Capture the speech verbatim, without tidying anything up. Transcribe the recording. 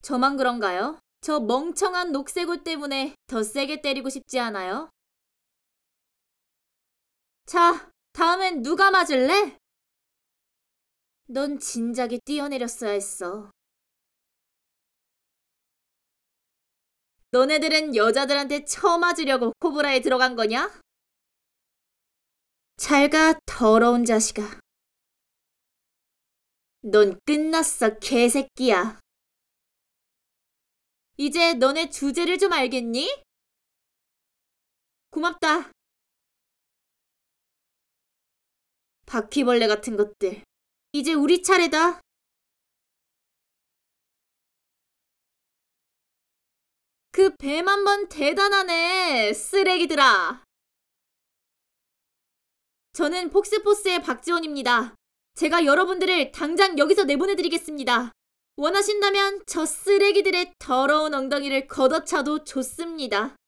저만 그런가요? 저 멍청한 녹색 옷 때문에 더 세게 때리고 싶지 않아요? 자, 다음엔 누가 맞을래? 넌 진작에 뛰어내렸어야 했어. 너네들은 여자들한테 처맞으려고 코브라에 들어간 거냐? 잘 가, 더러운 자식아. 넌 끝났어, 개새끼야. 이제 너네 주제를 좀 알겠니? 고맙다. 바퀴벌레 같은 것들. 이제 우리 차례다. 그 뱀 한 번 대단하네, 쓰레기들아. 저는 폭스포스의 박지원입니다. 제가 여러분들을 당장 여기서 내보내드리겠습니다. 원하신다면 저 쓰레기들의 더러운 엉덩이를 걷어차도 좋습니다.